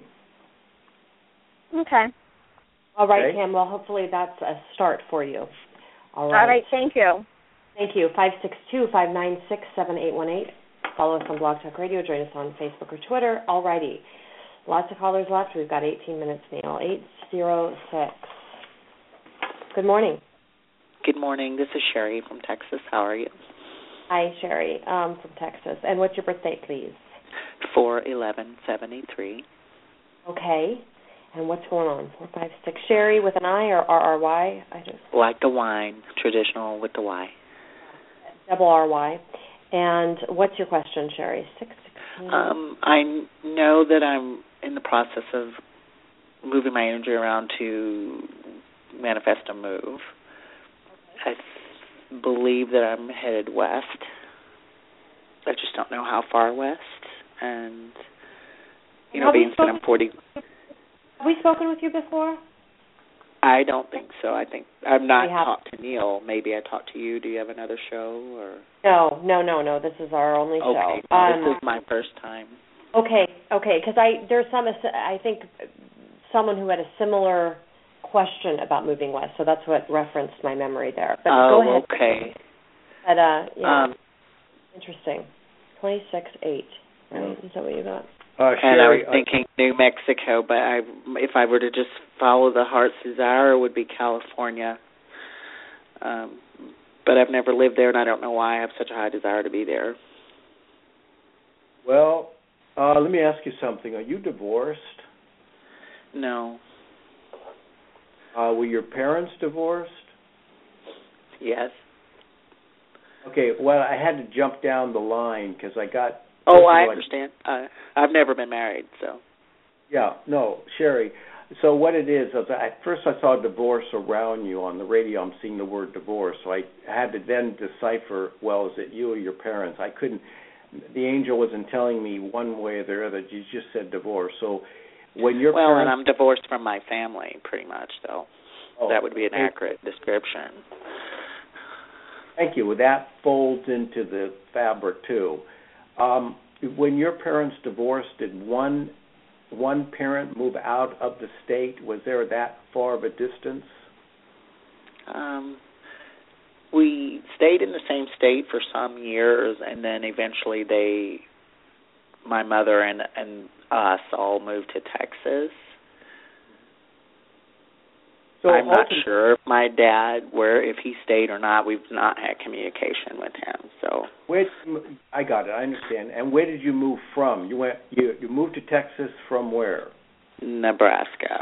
Okay. All right, Okay. Kim. Well, hopefully that's a start for you. All right. All right, thank you. Thank you. five six two, five nine six, seven eight one eight. Follow us on Blog Talk Radio. Join us on Facebook or Twitter. All righty. Lots of callers left. We've got eighteen minutes now. eight zero six. Good morning. Good morning. This is Sherry from Texas. How are you? Hi, Sherry, um, from Texas. And what's your birthday, please? four eleven seventy-three. Okay. And what's going on? four five six. Sherry with an I or R R Y? I just Like the wine, traditional with the Y. Double R Y. And what's your question, Sherry? Six sixteen. Um, I know that I'm in the process of moving my energy around to manifest a move. I believe that I'm headed west. I just don't know how far west. And, you know, Have we being that I'm forty. Have we spoken with you before? I don't think so. I think I've not We have- talked to Neil. Maybe I talked to you. Do you have another show? Or No, no, no, no. This is our only okay, show. Um, this is my first time. Okay, okay, because I there's some I think someone who had a similar question about moving west, so that's what referenced my memory there. But oh, go ahead. okay. But uh, yeah, Um, interesting. Twenty six eight, right? Is that what you got? Uh, and I was Sherry, uh, thinking New Mexico, but I, if I were to just follow the heart's desire, it would be California. Um, but I've never lived there, and I don't know why I have such a high desire to be there. well, uh, let me ask you something. Are you divorced? No. Uh, were your parents divorced? Yes. Okay, well, I had to jump down the line because I got... Oh, I like, understand. Uh, I've never been married, so. Yeah, no, Sherry. So what it is, is at first I saw divorce around you on the radio. I'm seeing the word divorce. So I had to then decipher, well, is it you or your parents? I couldn't... The angel wasn't telling me one way or the other. You just said divorce. So when your well, parents... and I'm divorced from my family, pretty much, so Oh, that would be an okay. accurate description. Thank you. Well, that folds into the fabric, too. Um, when your parents divorced, did one one parent move out of the state? Was there that far of a distance? Um, we stayed in the same state for some years, and then eventually they, my mother and, and us all moved to Texas. So I'm not ultimately- sure if my dad, where if he stayed or not. We've not had communication with him. So Where, I got it. I understand. And where did you move from? You went. You you moved to Texas from where? Nebraska.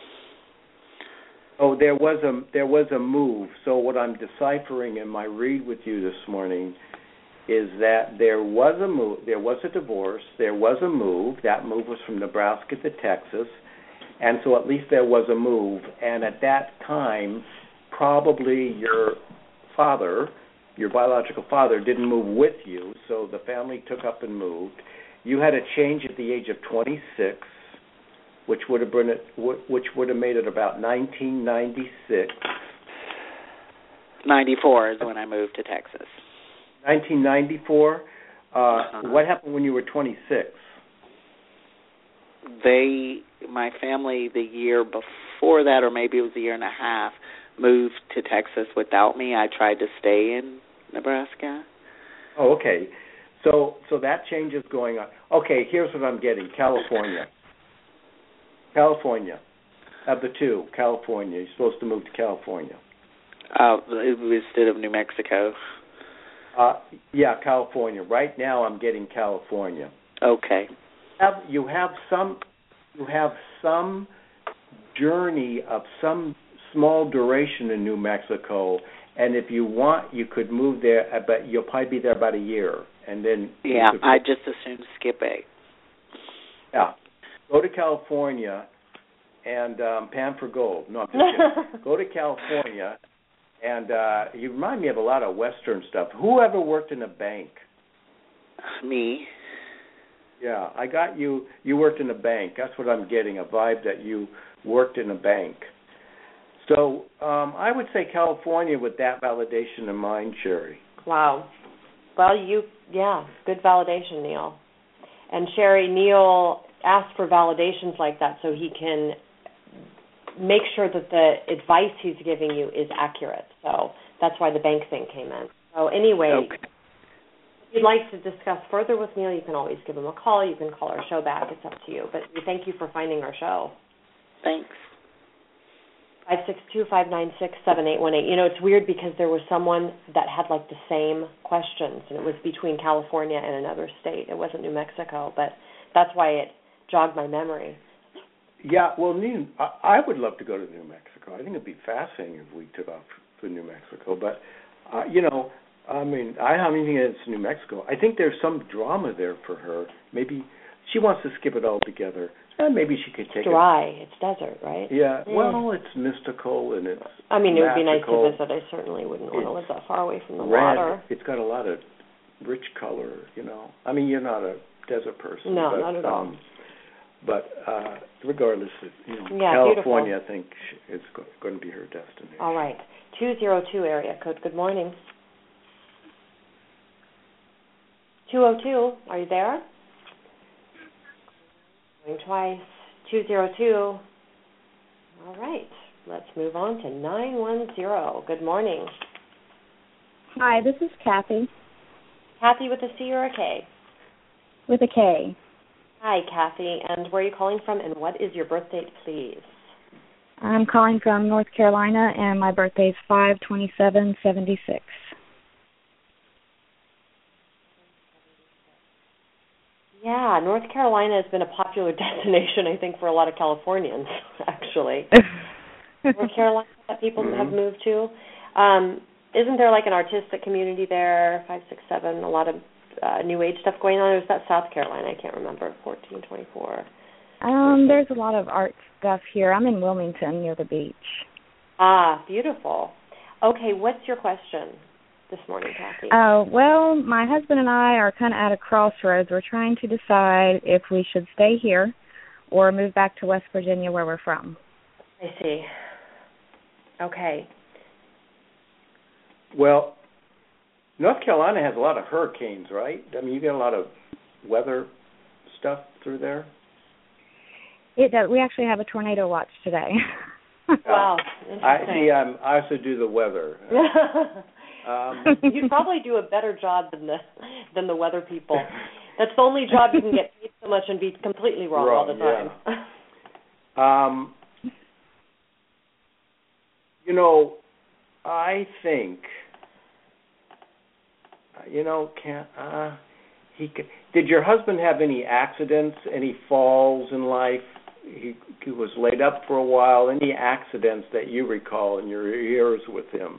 Oh, there was a there was a move. So what I'm deciphering in my read with you this morning is that there was a move. There was a divorce. There was a move. That move was from Nebraska to Texas, and so at least there was a move. And at that time, probably your father, your biological father, didn't move with you. So the family took up and moved. You had a change at the age of twenty-six. Which would have been it, which would have made it about nineteen ninety-six. ninety-four is when I moved to Texas. nineteen ninety-four. Uh, uh-huh. What happened when you were twenty-six? They, my family, the year before that, or maybe it was a year and a half, moved to Texas without me. I tried to stay in Nebraska. Oh, okay. So, so that change is going on. Okay, here's what I'm getting: California. California. Of the two, California. You're supposed to move to California. Uh, instead of New Mexico. Uh, yeah, California. Right now, I'm getting California. Okay. Have, you have some. You have some journey of some small duration in New Mexico, and if you want, you could move there. But you'll probably be there about a year, and then. Yeah, I just assumed skip it. Yeah. Go to California and um, pan for gold. No, I'm just kidding. Go to California, and uh, you remind me of a lot of Western stuff. Who ever worked in a bank? Me. Yeah, I got you. You worked in a bank. That's what I'm getting, a vibe that you worked in a bank. So um, I would say California with that validation in mind, Sherry. Wow. Well, you, yeah, good validation, Neil. And Sherry, Neil asked for validations like that so he can make sure that the advice he's giving you is accurate. So that's why the bank thing came in. So anyway, okay. If you'd like to discuss further with Neil, you can always give him a call. You can call our show back. It's up to you. But we thank you for finding our show. Thanks. five six two, five nine six, seven eight one eight. You know, it's weird because there was someone that had like the same questions, and it was between California and another state. It wasn't New Mexico, but that's why it jogged my memory. Yeah, well, New, I would love to go to New Mexico. I think it'd be fascinating if we took off to New Mexico. But, uh, you know, I mean, I don't even think it's New Mexico. I think there's some drama there for her. Maybe she wants to skip it all together. Uh, maybe she could take it's dry. it. It's desert, right? Yeah, yeah. Well, it's mystical and it's I mean, it would be nice magical. to visit. I certainly wouldn't want to live that far away from the red. water. It's got a lot of rich color, you know. I mean, you're not a desert person. No, but, not at all. Um, but uh, regardless, of, you know, yeah, California, beautiful. I think it's go- going to be her destination. All right. two zero two area code. Good morning. two oh two, are you there? Going twice. two zero two. All right. Let's move on to nine one zero. Good morning. Hi, this is Kathy. Kathy with a C or a K? With a K. Hi, Kathy. And where are you calling from, and what is your birth date, please? I'm calling from North Carolina, and my birthday is five twenty-seven seventy-six. Yeah, North Carolina has been a popular destination, I think, for a lot of Californians, actually. North Carolina that people mm-hmm. have moved to. Um, isn't there like an artistic community there, five six seven, a lot of uh, New Age stuff going on, or is that South Carolina? I can't remember, fourteen twenty-four. Um, there's a lot of art stuff here. I'm in Wilmington near the beach. Ah, beautiful. Okay, what's your question this morning, Kathy? Uh, well, my husband and I are kind of at a crossroads. We're trying to decide if we should stay here or move back to West Virginia where we're from. I see. Okay. Well, North Carolina has a lot of hurricanes, right? I mean, you get a lot of weather stuff through there. It does. We actually have a tornado watch today. Wow. I see. I'm, I also do the weather. um, You'd probably do a better job than the than the weather people. That's the only job you can get paid so much and be completely wrong, wrong all the time. Yeah. um. You know, I think, you know, can uh, he? Did your husband have any accidents, any falls in life? He, he was laid up for a while. Any accidents that you recall in your years with him?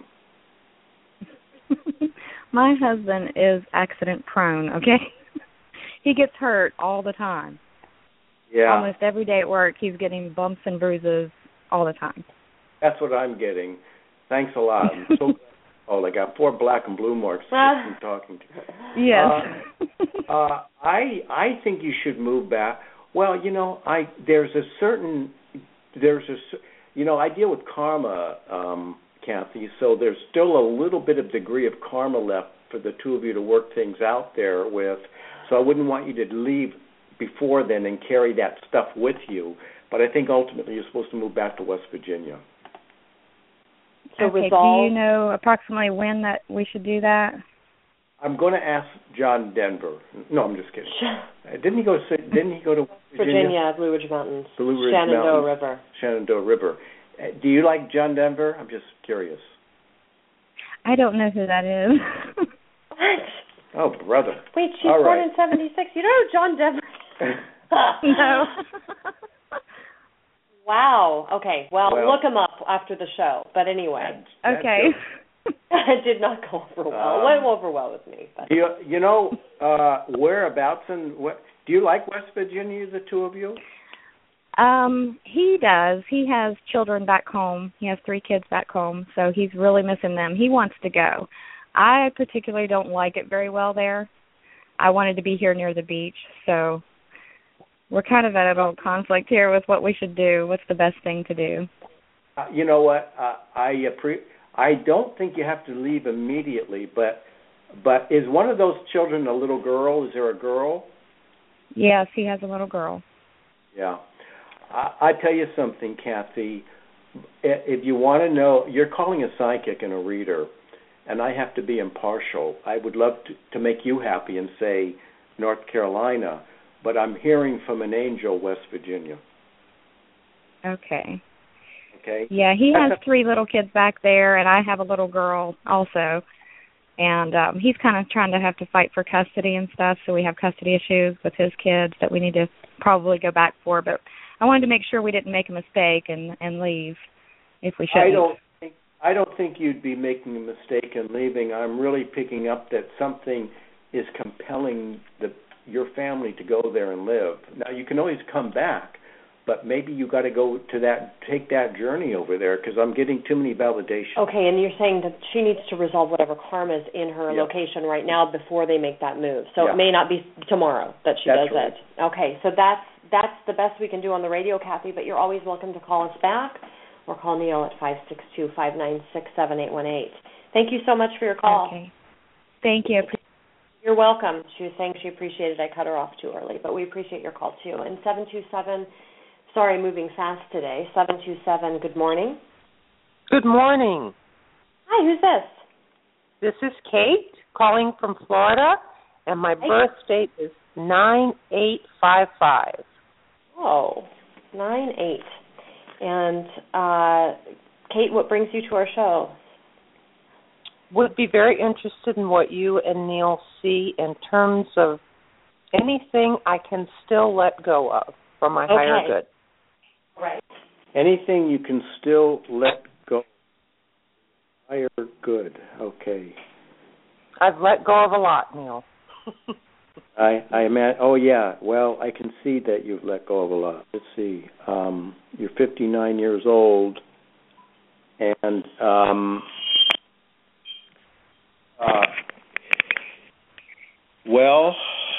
My husband is accident prone, okay? He gets hurt all the time. Yeah. Almost every day at work, he's getting bumps and bruises all the time. That's what I'm getting. Thanks a lot. I'm so glad. Oh, I got four black and blue marks just from talking to you. Yes. Uh, uh, I I think you should move back. Well, you know, I there's a certain there's a you know I deal with karma, um, Kathy. So there's still a little bit of degree of karma left for the two of you to work things out there with. So I wouldn't want you to leave before then and carry that stuff with you. But I think ultimately you're supposed to move back to West Virginia. So okay, resolve. do you know approximately when that we should do that? I'm going to ask John Denver. No, I'm just kidding. Uh, didn't he go? Didn't he go to Virginia? Virginia, Blue Ridge Mountains, Blue Ridge Shenandoah Mountains, River. Shenandoah River. Uh, do you like John Denver? I'm just curious. I don't know who that is. What? Oh, brother. Wait, she's All born right. in seventy-six. You don't know John Denver? No. Wow. Okay. Well, Well- look him up after the show. But anyway, That- that Okay. joke. it did not go over well. Um, it went over well with me. But. Do you, you know uh, whereabouts and what? Do you like West Virginia, the two of you? Um, he does. He has children back home. He has three kids back home, so he's really missing them. He wants to go. I particularly don't like it very well there. I wanted to be here near the beach, so we're kind of at a little conflict here with what we should do. What's the best thing to do? Uh, you know what? Uh, I appre- I don't think you have to leave immediately, but but is one of those children a little girl? Is there a girl? Yes, he has a little girl. Yeah. I, I tell you something, Kathy. If you want to know, you're calling a psychic and a reader, and I have to be impartial. I would love to, to make you happy and say North Carolina, but I'm hearing from an angel, West Virginia. Okay. Okay? Yeah, he That's has a- three little kids back there, and I have a little girl also. And um, he's kind of trying to have to fight for custody and stuff, so we have custody issues with his kids that we need to probably go back for. But I wanted to make sure we didn't make a mistake and, and leave if we shouldn't. I don't think I don't think you'd be making a mistake in leaving. I'm really picking up that something is compelling the, your family to go there and live. Now you can always come back, but maybe you got to go to that, take that journey over there, because I'm getting too many validations. Okay, and you're saying that she needs to resolve whatever karma is in her Yep. location right now before they make that move. So Yeah. it may not be tomorrow that she That's does right. it. Okay, so that's that's the best we can do on the radio, Kathy. But you're always welcome to call us back or call Neil at five six two, five nine six, seven eight one eight. Thank you so much for your call. Okay. Thank you. You're welcome. She was saying she appreciated I cut her off too early, but we appreciate your call too. And seven two seven, sorry, moving fast today. seven two seven, good morning. Good morning. Hi, who's this? This is Kate calling from Florida, and my Hi. birth date is nine eight five five. Oh, nine eight. And uh, Kate, what brings you to our show? Would be very interested in what you and Neil see in terms of anything I can still let go of for my Okay. higher good. Right. Anything you can still let go. Higher good. Okay. I've let go of a lot, Neil. I I imagine. Oh yeah. Well, I can see that you've let go of a lot. Let's see. Um, you're fifty-nine years old, and um, uh, well,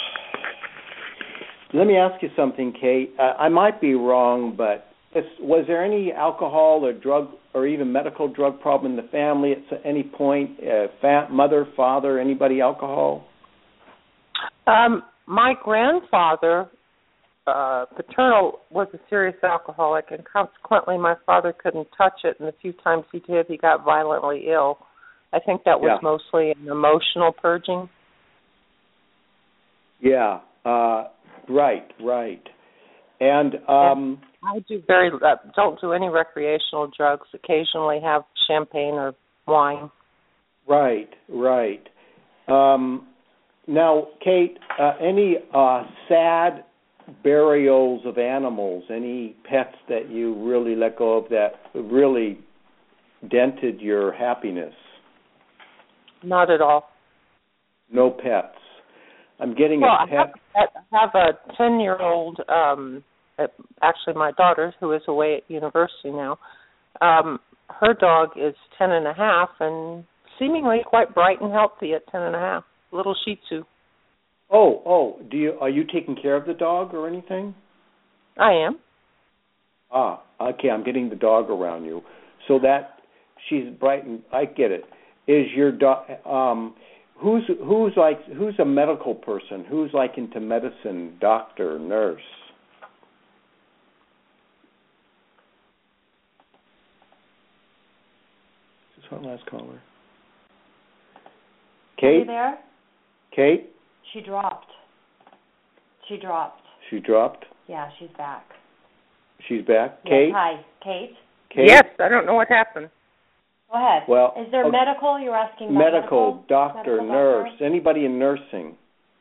let me ask you something, Kate. Uh, I might be wrong, but is, was there any alcohol or drug or even medical drug problem in the family at any point? Uh, fa- mother, father, anybody alcohol? Um, my grandfather, uh, paternal, was a serious alcoholic, and consequently my father couldn't touch it, and the few times he did, he got violently ill. I think that was Yeah. mostly an emotional purging. Yeah, uh, right, right. And um, I do very uh, don't do any recreational drugs. Occasionally have champagne or wine. Right, right. Um, now, Kate, uh, any uh, sad burials of animals, any pets that you really let go of that really dented your happiness? Not at all. No pets. I'm getting well, a pet. I have, I have a ten-year-old, um, actually my daughter, who is away at university now. Um, her dog is ten and a half and seemingly quite bright and healthy at ten and a half. Little Shih Tzu. Oh, oh, do you are you taking care of the dog or anything? I am. Ah, okay, I'm getting the dog around you. So that she's bright and I get it. Is your dog um who's who's like who's a medical person? Who's like into medicine, doctor, nurse? Is this one last caller? Kate? Are you there? Kate? She dropped. She dropped. She dropped? Yeah, she's back. She's back? Yes, Kate? hi. Kate? Kate? Yes, I don't know what happened. Go ahead. Well, is there okay. medical? You're asking about medical, medical? doctor, medical nurse, doctor? anybody in nursing?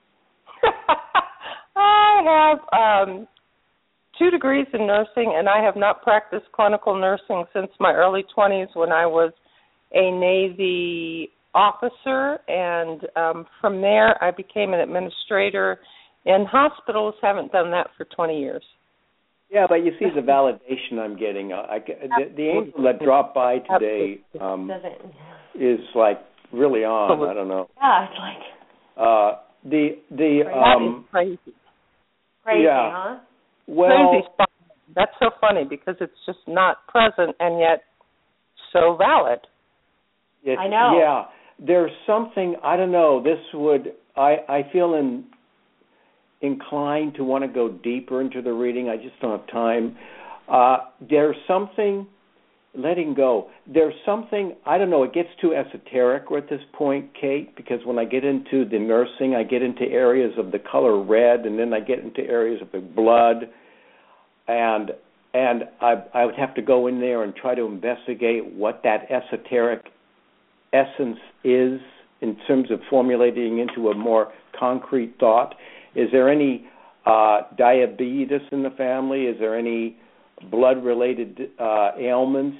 I have um, two degrees in nursing, and I have not practiced clinical nursing since my early twenties when I was a Navy officer, and um, from there I became an administrator in hospitals. Haven't done that for twenty years. Yeah, but you see the validation I'm getting. I, the, the angel that dropped by today um, is like really on. I don't know. Yeah, it's like uh, the the um, crazy. Crazy, yeah. huh? Well, crazy. That's so funny because it's just not present and yet so valid. It's, I know. Yeah, there's something. I don't know. This would. I I feel in. inclined to want to go deeper into the reading. I just don't have time. Uh, there's something, letting go. There's something, I don't know, it gets too esoteric at this point, Kate, because when I get into the nursing, I get into areas of the color red, and then I get into areas of the blood, and and I, I would have to go in there and try to investigate what that esoteric essence is in terms of formulating into a more concrete thought. Is there any uh, diabetes in the family? Is there any blood-related uh, ailments?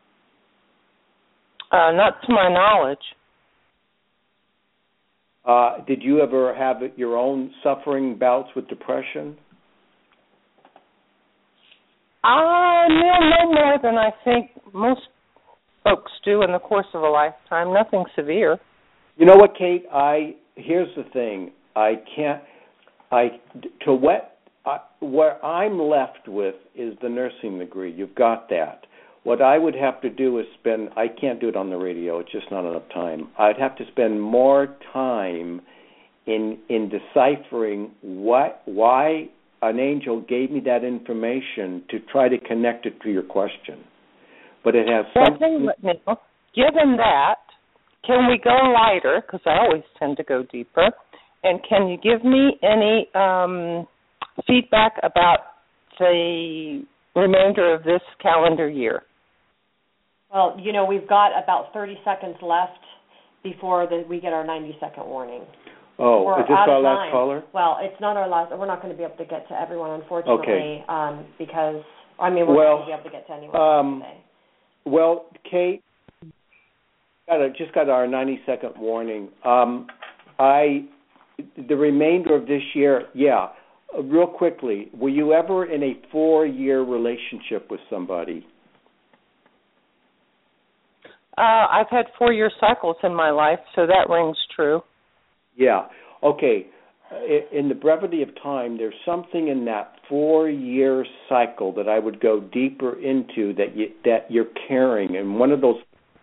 Uh, not to my knowledge. Uh, did you ever have your own suffering bouts with depression? I know no more than I think most folks do in the course of a lifetime. Nothing severe. You know what, Kate? I here's the thing. I can't. I to what uh, what I'm left with is the nursing degree. You've got that. What I would have to do is spend. I can't do it on the radio. It's just not enough time. I'd have to spend more time in in deciphering what why an angel gave me that information to try to connect it to your question. But it has something. Given that, can we go lighter? Because I always tend to go deeper. And can you give me any um, feedback about the remainder of this calendar year? Well, you know, we've got about thirty seconds left before the, we get our ninety-second warning. Oh, We're is this out our of last time. caller? Well, it's not our last. We're not going to be able to get to everyone, unfortunately, okay. um, because, I mean, we're well, not going to be able to get to anyone um, today. Well, Kate, got a, just got our ninety-second warning. Um, I... The remainder of this year, yeah. Uh, real quickly, were you ever in a four-year relationship with somebody? Uh, I've had four-year cycles in my life, so that rings true. Yeah. Okay. In the brevity of time, there's something in that four-year cycle that I would go deeper into that you, that you're carrying, and one of those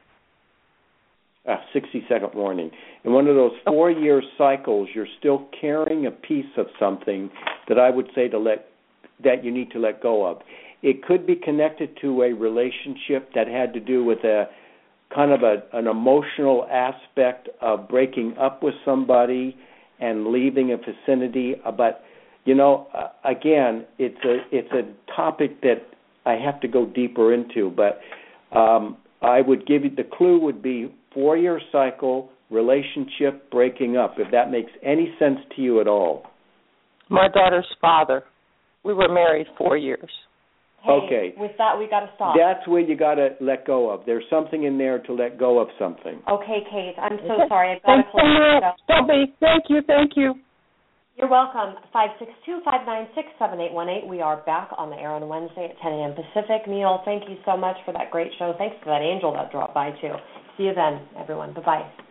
a sixty-second warning. In one of those four-year cycles, you're still carrying a piece of something that I would say to let that you need to let go of. It could be connected to a relationship that had to do with a kind of a, an emotional aspect of breaking up with somebody and leaving a vicinity. But you know, uh, again, it's a it's a topic that I have to go deeper into, but um, I would give you, the clue would be four-year cycle, relationship breaking up, if that makes any sense to you at all. My daughter's father. We were married four years. Hey, okay. With that, we got to stop. That's where you got to let go of. There's something in there to let go of something. Okay, Kate. I'm so sorry. I've got to Thanks close so the show. Don't be. Thank you. Thank you. You're welcome. five six two, five nine six, seven eight one eight. We are back on the air on Wednesday at ten a.m. Pacific. Neil, thank you so much for that great show. Thanks for that angel that dropped by, too. See you then, everyone. Bye-bye.